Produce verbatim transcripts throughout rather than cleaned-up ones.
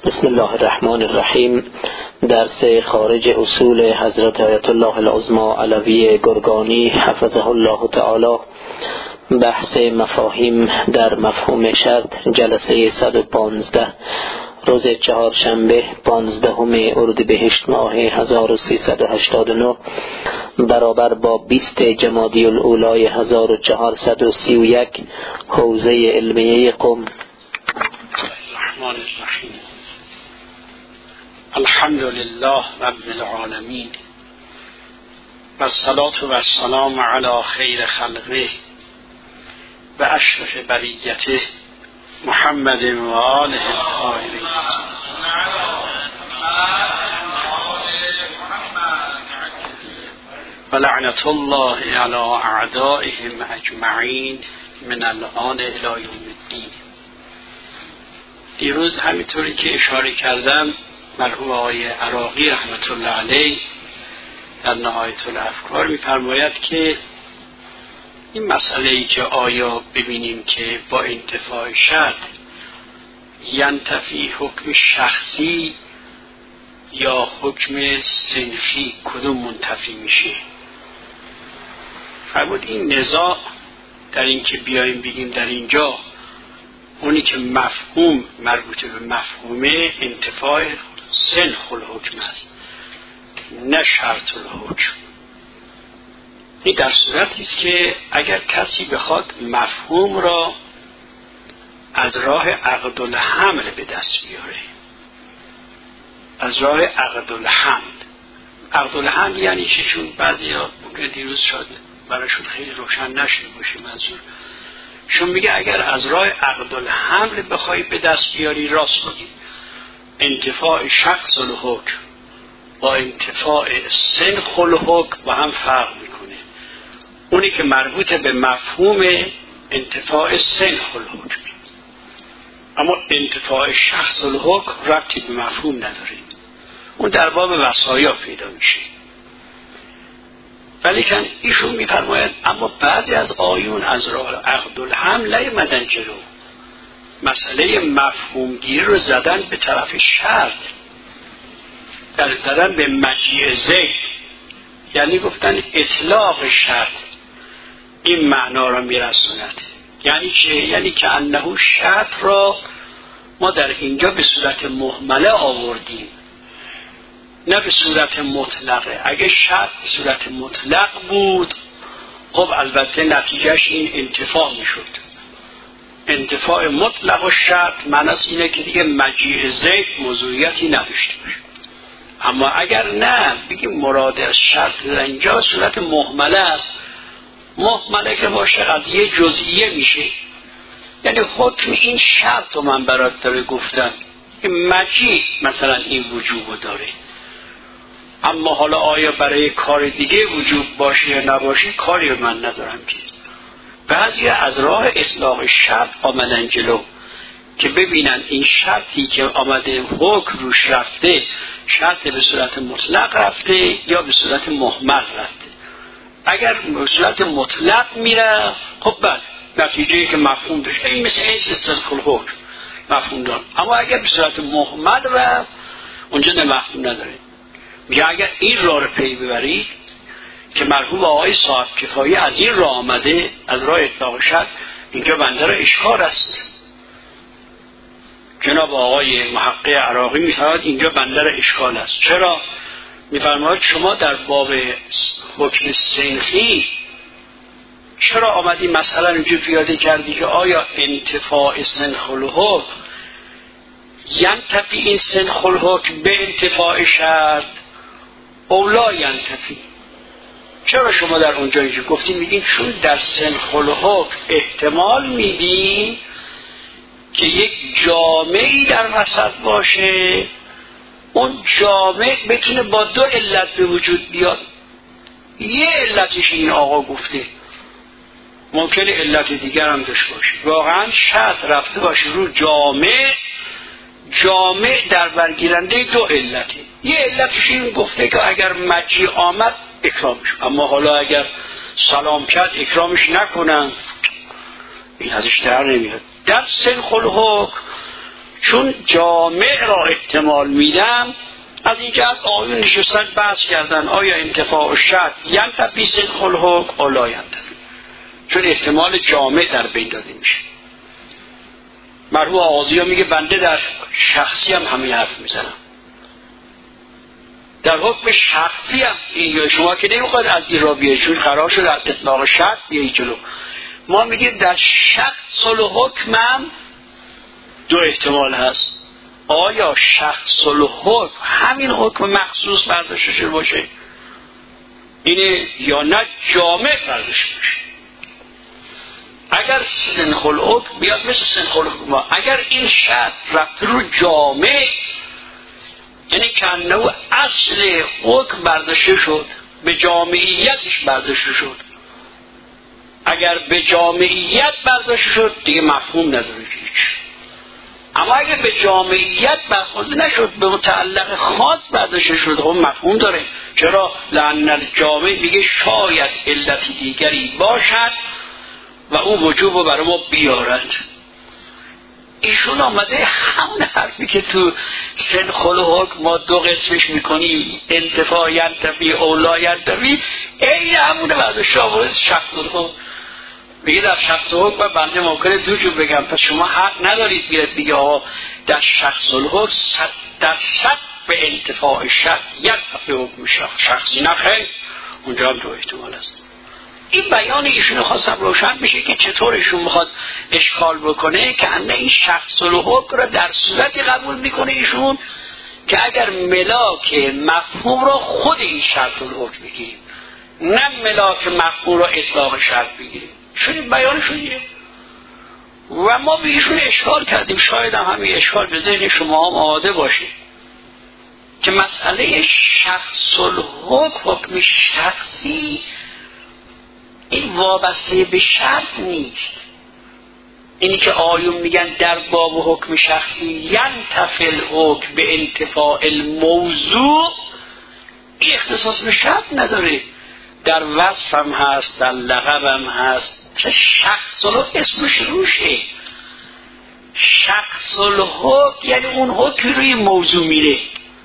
بسم الله الرحمن الرحیم. درس خارج اصول حضرت آیت الله العظمی علوی گرگانی حفظه الله تعالی، بحث مفاهیم در مفهوم شرط، جلسه صد و پانزده، روز چهارشنبه پانزدهم اردیبهشت ماه هزار و سیصد و هشتاد و نه برابر با بیست جمادی الاولی هزار و چهارصد و سی و یک حوزه علمیه قم. الرحمن الرحیم. الحمد لله رب العالمین و الصلاة و السلام علی خیر خلقه و اشرف بریته محمد و آله الطاهرین. و لعنت الله علی اعدائهم اجمعین من الآن الی یوم الدین. دیروز همینطوری که اشاره کردم، مرحوم آقای عراقی رحمت الله علیه در نهایت الافکار می‌فرماید که این مسئله‌ای که آیا ببینیم که با انتفاع شرط ینتفی حکم شخصی یا حکم صنفی کدوم منتفی میشه. فرمود این نزاع در این که بیاییم بگیم در اینجا اونی که مفهوم مربوط به مفهومه انتفاع سنخ الحکم است، نه شرط الحکم. این در صورتی است که اگر کسی بخواد مفهوم را از راه عقد الحمل به دست بیاره، از راه عقد الحمل. عقد الحمل یعنی چی؟ چون بعضیا ممکن دیروز شد براشون خیلی روشن نشده باشه منظور. چون میگه اگر از راه عقد الحمل بخوای به دست بیاری، راست میگی، انتفاع شخص الحکم با انتفاع سنخ الحکم با هم فرق میکنه. اونی که مربوط به مفهوم انتفاع سنخ الحکم، اما انتفاع شخص الحکم ربطی به مفهوم نداره. اون در باب وصایا پیدا میشه. ولیکن ایشون میفرماید اما بعضی از آیون از راه عقد الحمل نیامدن جلو، مسئله مفهوم گیری رو زدن به طرف شرط، در زدن به مجیء زید، یعنی گفتن اطلاق شرط این معنا را میرسوند. یعنی چه؟ یعنی که انه شرط را ما در اینجا به صورت مهمله آوردیم، نه به صورت مطلقه. اگه شرط به صورت مطلق بود خب البته نتیجهش این انتفاع میشد. انتفاع مطلق و شرط معنیش اینه که دیگه مجیء زید موضوعیتی نداشته باشه. اما اگر نه بگیم مراد از شرط در اینجا صورت مهمله است، مهمله که باشه قضیه جزئیه میشه. یعنی حکم این شرط رو من برات داره گفتن، این مجیء مثلا این وجوب داره، اما حالا آیا برای کار دیگه وجوب باشه یا نباشه کاری رو من ندارم که. بعضی از راه اطلاق شرط آمدن جلو که ببینن این شرطی که آمده حکم روش رفته شرط به صورت مطلق رفته یا به صورت مهمل رفته. اگر به صورت مطلق میره خب بله نتیجه‌ای که مفهوم داشته این مثل این سلسله الحکم مفهوم داره. اما اگر به صورت مهمل رفت اونجا نه مفهوم نداره. میگه اگر این راه رو پی ببرید که مرحوم آقای صاحب کفایی از این راه آمده، از راه اطلاق شرط، اینجا بنده را اشکال است. جناب آقای محقق عراقی میفرماید اینجا بنده را اشکال است. چرا؟ میفرماید شما در باب حکم صنفی چرا آمدی مثلا اینجا پیاده کردی که آیا انتفاع سنخ الحکم ینتفی این سنخ الحکم به انتفاع شرط اولا ینتفی؟ چرا شما در اونجا اینجا گفتیم؟ میگین چون در سنخ الحکم احتمال میدین که یک جامعی در وسط باشه، اون جامع بتونه با دو علت به وجود بیاد. یه علتش این آقا گفته، ممکنه علت دیگر هم داشته باشه. واقعا شرط رفته باشه رو جامع، جامع در برگیرنده دو علته. یه علتش این گفته که اگر مجیء آمد اکرامش، اما حالا اگر سلام کرد اکرامش نکنن، این ازش در نمیاد. در سنخ الحکم چون جامع را احتمال میدم، از این جهت آیون نشستن بحث کردن آیا انتفاع شرط ینتفی صدق الحکم او لا ینتفی، چون احتمال جامع در بین داده میشه. مرحوم آغازی ها میگه بنده در شخصی هم همین حرف میزنم، در حکم شخصی هم این، شما که نمیخواد از این را بیایی چون قرار شد در اطلاق شرط بیایی جلو. ما میگیم در شخص الحکم هم دو احتمال هست، آیا شخص الحکم همین حکم مخصوص برداشته شده باشه اینه یا نه جامع برداشته باشه. اگر سنخ الحکم بیاد مثل سنخ الحکم، اگر این شرط رفت رو جامع، یعنی کنه اصل حکم برداشته شد به جامعیتش برداشته شد، اگر به جامعیت برداشته شد دیگه مفهوم نداره هیچ. اما اگر به جامعیت برخورده نشد، به متعلق خاص برداشته شد، خب مفهوم داره. چرا؟ لأن الجامع میگه شاید علتی دیگری باشد و اون وجوب رو برای ما بیارد. ایشون آمده همون حرفی که تو سنخ الحکم ما دو قسمش میکنیم، انتفاع ینتفی اولا ینتفی، این همونه برداشته آورد شخص الحکم. میگه در شخص حکم بنده ممکنه دو جور بگم، پس شما حق ندارید بیاد بگه آقا در شخص الحکم صد در صد به انتفاع شرط ینتفی حکم شخصی، نخیر، اونجا هم دو احتمال است. این بیان ایشون خواستم روشن بشه که چطور ایشون میخواد اشکال بکنه که انه این شخص الحکم را در صورتی قبول میکنه ایشون که اگر ملاک مفهوم را خود این شرط الحکم بگیریم، نه ملاک مفهوم را اطلاق شرط بگیریم. شدید بیان شدیه و ما به ایشون اشکال کردیم، شاید هم همین اشکال به ذهن شما هم آماده باشه که مسئله شخص الحکم، حکم شخصی، این وابسته به شرط نیست. اینی که آیون میگن در باب حکم شخصی ینتفی الحکم به انتفاع الموضوع، این اختصاص به شرط نداره، در وصف هم هست، در لقب هم هست. شخص الحکم اسمش روشه، شخص الحکم یعنی اون حکم روی موضوع میره،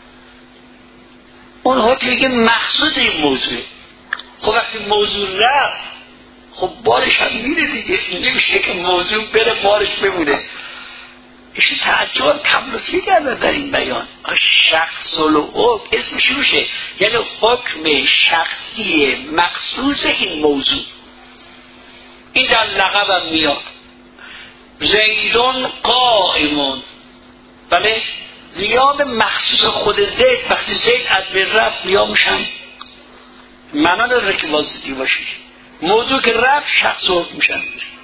اون حکمی که مخصوص این موضوعه. خب وقتی موضوع رفت خب بارش هم میره دیگه، نمیشه که موضوع بره بارش بمونه. ایشون تعجب کملوسی کرده در این بیان. شخص الحکم اسمش روشه، یعنی حکم شخصی مخصوص این موضوع. این در لقب هم میاد، زیدون قائمون، بله قیام مخصوص خود زید. وقتی زید از بین رفت قیامش هم معنا نداره که واسطی باشه، موضوع که رفت شخص حکم میشن.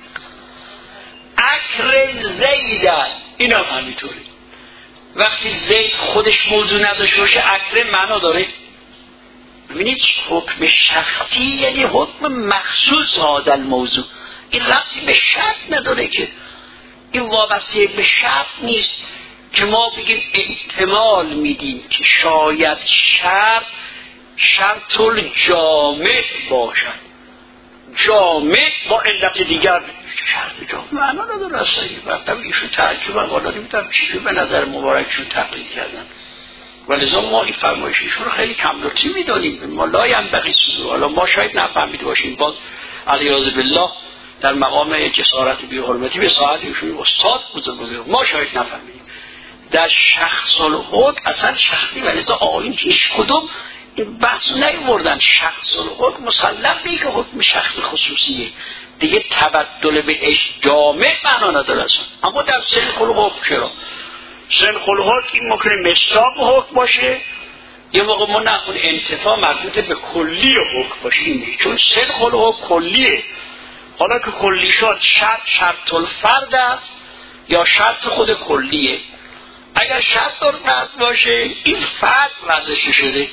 اکرم زیدن این هم همینطوره، وقتی زید خودش موضوع نداشته باشه اکرم معنا داره. ببینید حکم شخصی یعنی حکم مخصوص هذا الموضوع، این ربطی به شرط نداره، که این وابسته به شرط نیست که ما بگیم احتمال میدیم که شاید شرط شرط الجامع باشد، جامع با علت دیگر شرط جامع معنا نداره اصلا. وقتا ایشون تعجب هم والا نمیتونم چیزی به نظر مبارکشون تقلید کردن، ولذا ما این فرمایش ایشون رو خیلی کم لطفی میدانیم. ما لا ینبغی صدور، حالا ما شاید نفهمیده باشیم، باز علیاذ بالله در مقام جسارت بی حرمتی به ساعت ایشون استاد بزرگ ما شاید نفهمیدیم. در شخص الحکم اصلا شخصی، ولذا آیین هیچ کدوم این بحث نیوردن. شخص الحکم مسلم به که حکم شخص خصوصیه دیگه، تبدل به اش جامع معنا نداره اصلا. اما در سنخ الحکم چرا؟ سنخ الحکم این ممکنه مصداق حکم باشه، یه موقع ما نه اون انتفاع مربوط به کلی حکم باشه، چون سنخ الحکم کلیه. حالا که کلی شد شرط شرط الفرد است یا شرط خود کلیه. اگر شرط الفرد باشه این فرد وضعش شده.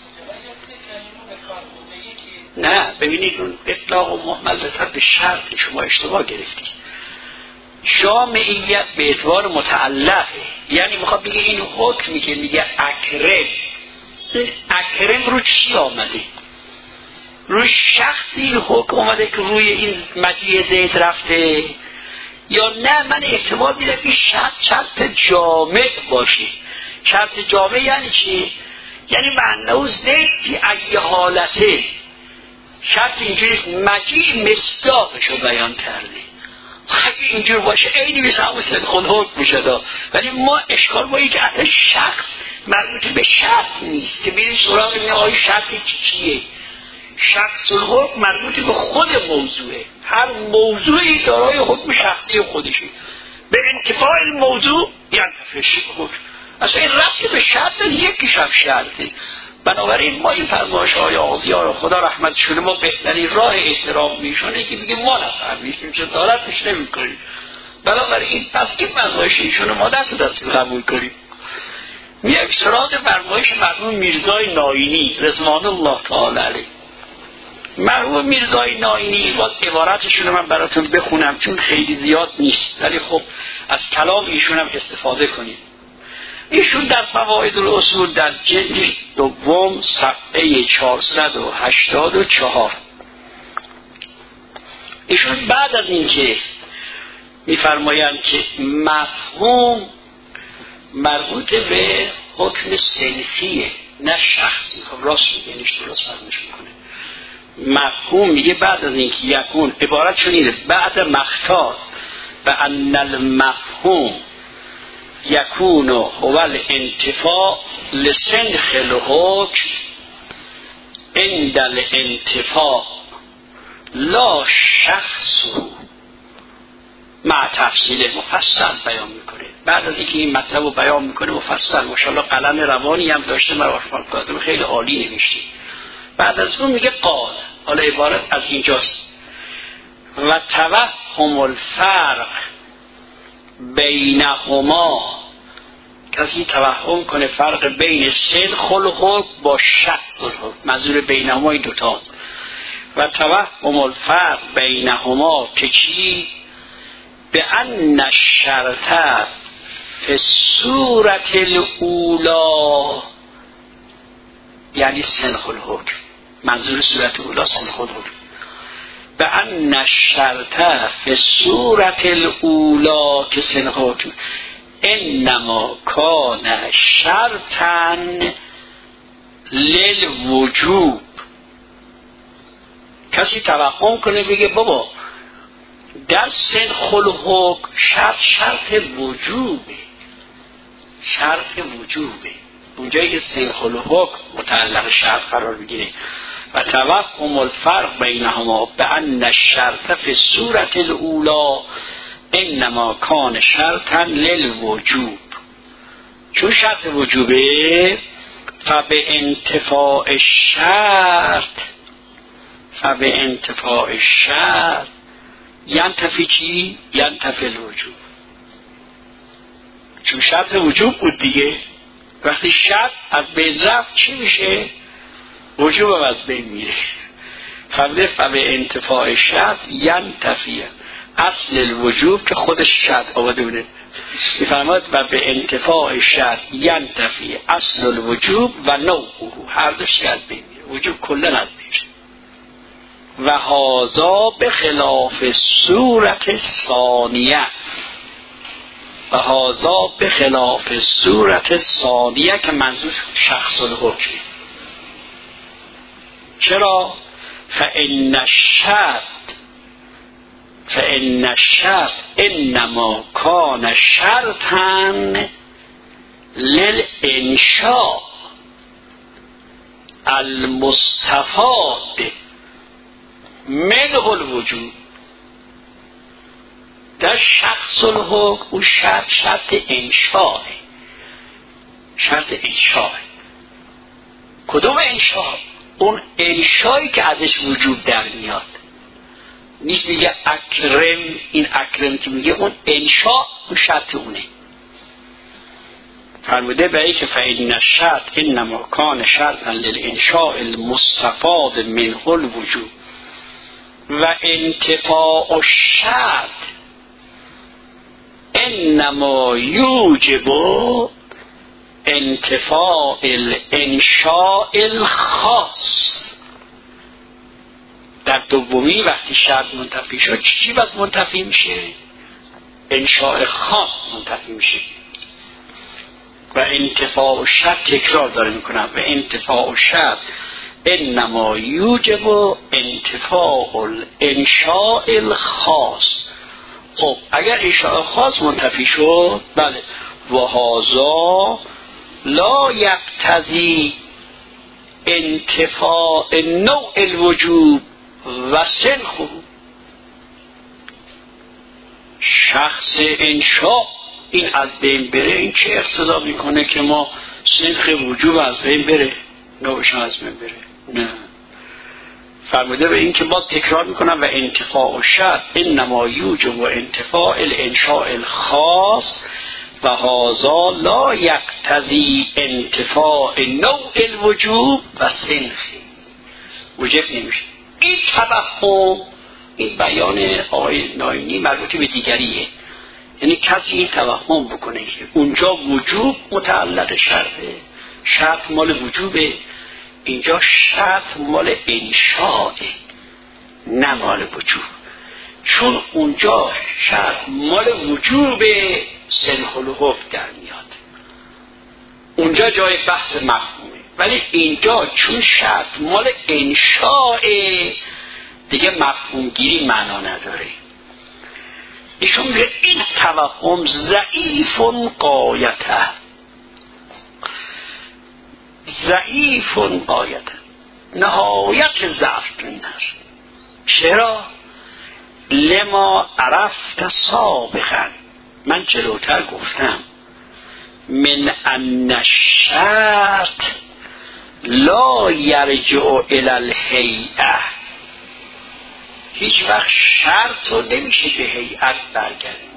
نه ببینید اون اطلاق و محمل نسبت به شرط شما اشتباه گرفتید. جامعیت به اعتبار متعلقه، یعنی میخواد بگه این حکمی که میگه اکرم، این اکرم رو چی آمده؟ روی شخصی حکم آمده که روی این مجیع زید رفته، یا نه من احتمال میدم این شرط شرط جامع باشه. شرط جامع یعنی چی؟ یعنی معنی زید فی ای حالته. شرط اینجوریست مجیع مصداقشو بیان کرده. اگه اینجور باشه عینی مثل همون صدق الحکم میشه. ولی ما اشکال با این که اصلا شخص مربوط به شرط نیست که بریم سراغ این آیه شرطی چیه. شخص الحکم مربوط به خود موضوعه. هر موضوعی دارای حکم شخصی خودشه. به انتفاع الموضوع یعنی حکم. اصلا این ربط به شرط یکیش هم شرطه. بنابراین ما این فرمایش های آغازیار خدا رحمتشونه ما بهترین راه احترام میشونه که بگیم ما نفهمیشیم چه دارتش نمی کنیم. بنابراین پس این فرمایش ایشونه ما دست دست قبول کنیم. میایم سراغ فرمایش مرحوم میرزای ناینی رضوان الله تعالی علیه. مرحوم میرزای ناینی باز عبارتشون من براتون بخونم چون خیلی زیاد نیست، ولی خب از کلام ایشون هم استفاده کنیم. ایشون در فواید الاصول در جلد دوم صفحه چهارصد و هشتاد و چهار ایشون بعد از اینکه میفرمایند که مفهوم مربوط به حکم صنفیه نه شخصی، خب راست میگه نیش درست فرمش میکنه. مفهوم میگه بعد از اینکه یکون عبارت شنیده بعد مختار و ان المفهوم یکون هو الانتفاع لسنخ الحکم عند الانتفاع لا شخص مع تفصیل مفصل بیان میکنه. بعد از اینکه این مطلب رو بیان میکنه مفصل، ماشاءالله قلم روانی هم داشته، مروان کاظم خیلی عالی نوشته. بعد از اون میگه قال، حالا عبارت از اینجاست و توهم الفرق بینهما، کسی توهم کنه فرق بین سنخ الحکم با شخص الحکم، منظور بینهما این دوتا. و توهم الفرق بینهما که چی؟ به ان الشرط فی الصورت الاولا یعنی سنخ الحکم، منظور صورت اولا سنخ الحکم. به ان الشرط فی الصورت الاولا که سنخ الحکم انما کان شرطا للوجوب. کسی توهم کنه بگه بابا در سنخ الحکم شرط شرط وجوبه، شرط وجوبه اونجایی که سنخ الحکم متعلق شرط قرار بگیره. و توهم الفرق بینهما بان الشرط فی الصورت الاولا انما کان شرطا للوجوب. چون شرط وجوبه فبه انتفاع شرط فبه انتفاع شرط ینتفی چی؟ ینتفی الوجوب. چون شرط وجوب بود دیگه، وقتی شرط از بین رفت چی میشه؟ وجوب هم از بین میره. فبه فبه انتفاع شرط ینتفی اصل الوجوب که خودش شرط آورده بوده. میفرماید و به انتفاع شرط ینتفی اصل الوجوب و نوعه، هر دوش از بین میره، وجوب کلا از بین میره. و هذا به خلاف صورت ثانیه و هذا به خلاف صورت ثانیه که منظور شخص الحکم. چرا؟ فإن الشرط فإن الشرط انما کان شرطا للانشاء المستفاد منه الوجود. در شخص الحکم او شرط شرط انشاء، شرط انشاء. کدوم انشاء؟ اون انشایی که ازش وجود در میاد. نیست میگه اکرم، این اکرم که میگه اون انشاء اون شرط اونه. فرموده به ای که فإن الشرط انما کان شرطا للانشاء المستفاد منه الوجود و انتفاع الشرط انما یوجب انتفاع الانشاء الخاص. در دومی وقتی شرط منتفی شد چی باز منتفی میشه؟ انشاء خاص منتفی میشه و انتفاع شرط تکرار داره میکنم و انتفاع شرط انما یوجب و انتفاع الانشاء الخاص. خب اگر انشاء خاص منتفی شد بله و هذا لا یقتضی انتفاع نوع الوجوب و سنخ. شخص انشاء این از بین بره، این چه اقتضا میکنه که ما سنخ وجوب از بین بره، نوعش از بین بره؟ نه. فرموده به این که با تکرار میکنم و انتفاع شرط انما یوجب و انتفاع الانشاء الخاص و هذا لا یقتضی انتفاع نوع الوجوب و سنخی. وجب نمیشه. این توهم، این بیان آقای ناینی مربوط به دیگریه. یعنی کسی این توهم بکنه که اونجا وجوب متعلق شرطه، شرط مال وجوبه، اینجا شرط مال انشاءه نه مال وجوب. چون اونجا شرط مال وجوبه سنخ الحکم در میاد، اونجا جای بحث مفهومه. ولی اینجا چون شرط مال انشاءه دیگه مفهوم گیری معنا نداره. ایشون میگه این توهم ضعیف غایته، ضعیف غایته، نهایت ضعف این است. چرا؟ لما عرفت سابقا، من جلوتر گفتم من ان الشرط لا یرجع الی الهیئه، هیچ وقت شرط رو نمیشه به هیئت برگردیم.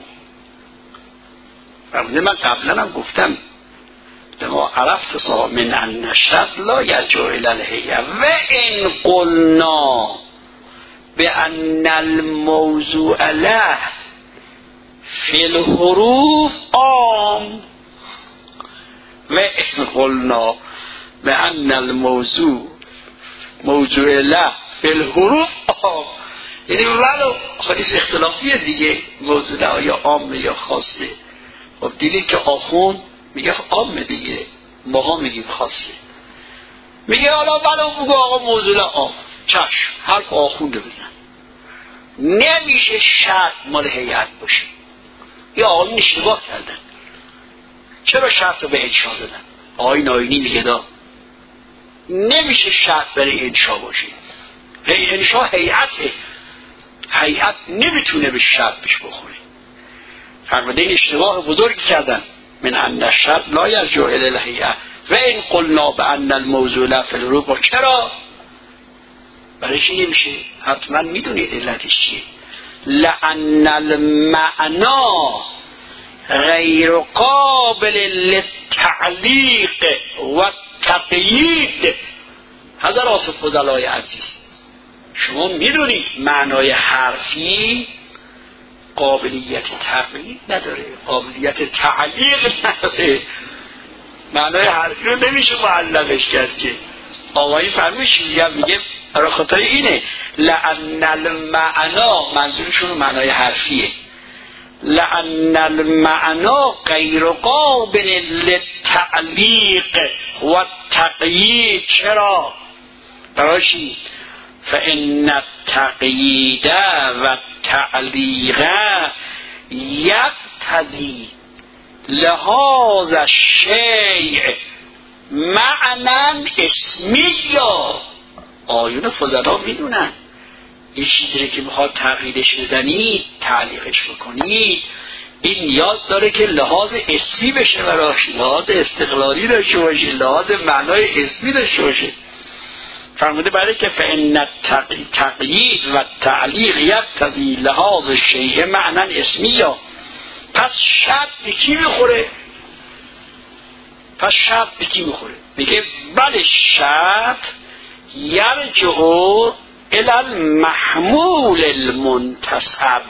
من قبلا هم گفتم لما عرفت سابقا من ان الشرط لا یرجع الی الهیئه و ان قلنا بأن الموضوع له في الحروف عام و ان قلنا بأن الموضوع موضوع له في الحروف عام. یعنی ولو خودش اختلافیه دیگه، موضوع له یا عام یا خاصه. خب دیدید که آخون میگه عام دیگه، ماها میگیم خاصه. میگه حالا ولو بگو آقا موضوع له عام، چشم حرف آخونده بزن، نمیشه شرط مال هیئت باشه. یا آقایون اشتباه کردن، چرا شرط رو به انشا دادن؟ آقای ناینی میگه دا نمیشه شرط برای انشا باشه، هی انشا هیئته، هیئت نمیتونه به شرط بش بخوره. فرموده این اشتباه بزرگی کردن. من ان الشرط لا یرجع الی الهیئه و ان قلنا بان الموضوع له فی الحروف. چرا؟ برای چی نمیشه؟ حتما میدونید علتش چیه. لأن المعنا غیر قابل للتعلیق و تقیید. حضرات فضلای عزیز، شما میدونید معنای حرفی قابلیت تقیید نداره، قابلیت تعلیق نداره. معنای حرفی رو نمیشه معلقش کرد که. آقایی فرمیش میگه برای خاطر اینه لأن المعنا، منظورشون معنای حرفیه، لأن المعنا غیر قابل للتعلیق و تقیید. چرا؟ برای چی؟ فإن التقیید و تعلیق یقتضی لحاظ الشیء معنی اسمی. آیون فضلا میدونن این چیزی که میخواد تقییدش بزنید، تعلیقش بکنید، این نیاز داره که لحاظ اسمی بشه براش، لحاظ استقلالی داشته باشه، لحاظ معنای اسمی داشته باشه. فرموده برای که فإن تقیید و تعلیق یقتضی لحاظ شیء معنی اسمی. پس شرط به کی میخوره؟ پس شرط به کی میخوره؟ میگه بله شرط یرجع الی المحمول المنتسب،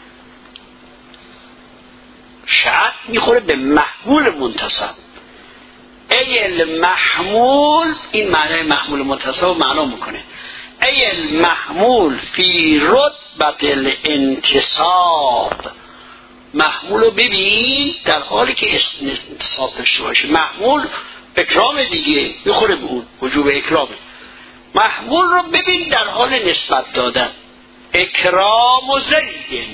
شرط میخوره به محمول منتسب. ای المحمول، این معنی محمول منتسب معنا میکنه. ای المحمول فی رتبت الانتساب محمول رو ببین در حالی که انتصاب داشته باشه. محمول اکرام دیگه میخوره به اون، وجوب اکرامه. محمول رو ببین در حال نسبت دادن. اکرام و زید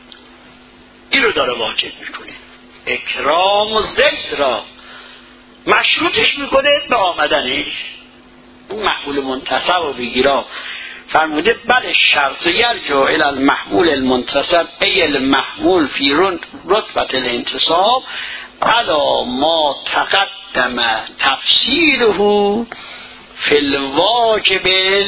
این رو داره واجب میکنه. اکرام و زید را مشروطش میکنه به آمدنش. اون محمول منتصب و بگیرا فرموده بله شرط یرجع الی المحمول المنتصب ای المحمول فی رتبه الانتصاب علی ما تقدم تفصیله فی الواجب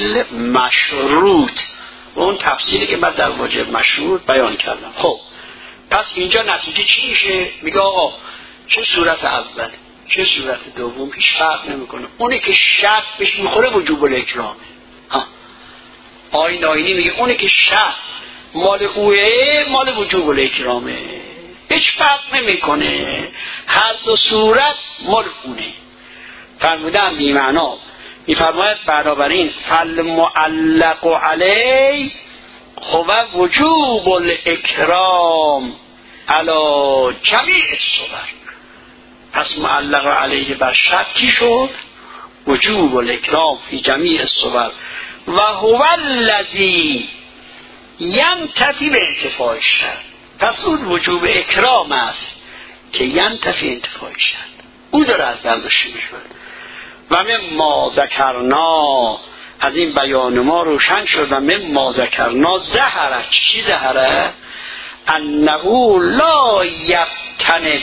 المشروط. اون تفصیلی که بعد در واجب مشروط بیان کردم. خب پس اینجا نتیجه چی میشه؟ میگه آقا چه صورت اول چه صورت دوم هیچ فرق نمیکنه. اونی که شرط بهش میخوره وجوب الاکرامه. ها آیین آینی میگه اونی که شرط مال اوه مال وجوب الاکرامه، هیچ فرق نمیکنه، هر دو صورت مال اونه. فرمودن بی معنا میفرماید بنابراین فالمعلق علی هو وجوب الاکرام علی جمیع الصور. پس معلق علیه بر شرط کی شد؟ وجوب الاکرام فی جمیع الصور و هو الذی ینتفی به انتفاع الشرط. پس اون وجوب اکرام است که ینتفی انتفاع الشرط، اون داره از برداشت میشود. و مما ذکرنا از این بیان ما روشن شد و مما ذکرنا ظهرت چی ظهره؟ انه لا یبتنی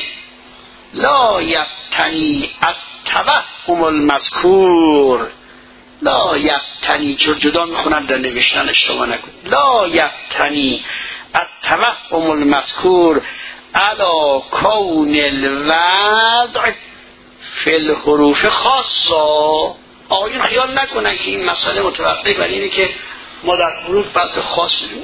لا یبتنی التوهم المذکور. لا یبتنی چون جدا میخونم در نوشتن اشتباه نکن. لا یبتنی التوهم المذکور علی کون الوضع فی الحروف خاصا. آقایون خیال نکنن که این مسئله متوقف بر اینه که ما در حروف وضع خاص بدونیم.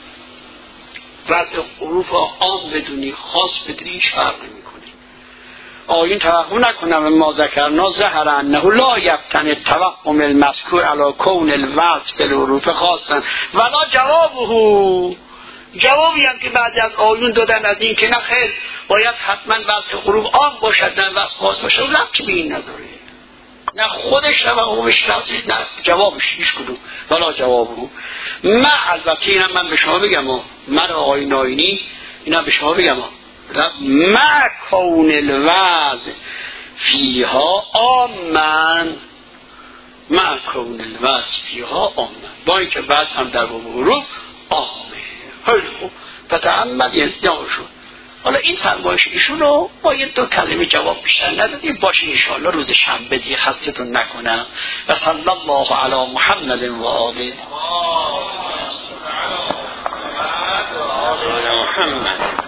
وضع حروف عام بدونی خاص بدونی هیچ فرق نمیکنه. آقایون توهم نکنن ما ذکرنا ظهر انه لا یبتنی التوهم المذکور علی کون الوضع فی الحروف خاصا ولا جوابه. جوابی هم که بعضی از آیون دادن از این که نه خیر باید حتما وضع حروف عام باشد نه وضع خاص باشد، ربطی به این نداره. نه خودش نه حروفش نه جوابش هیچ کدوم ولا جوابه. من البته اینم من به شما بگم من آقای ناینی اینا به شما بگم ما کون الوضع فیها آمن ما کون الوضع فیها آمن با اینکه بعد هم در باب حروف آمه. خیلی خوب فتعمد یعنی شد. حالا این فرمایش ایشون رو با یه دو کلمه جواب بیشتر ندادیم. باشه انشاءالله روز شنبه دیگه خستتون نکنم. و صلی الله علی محمد و آله محمد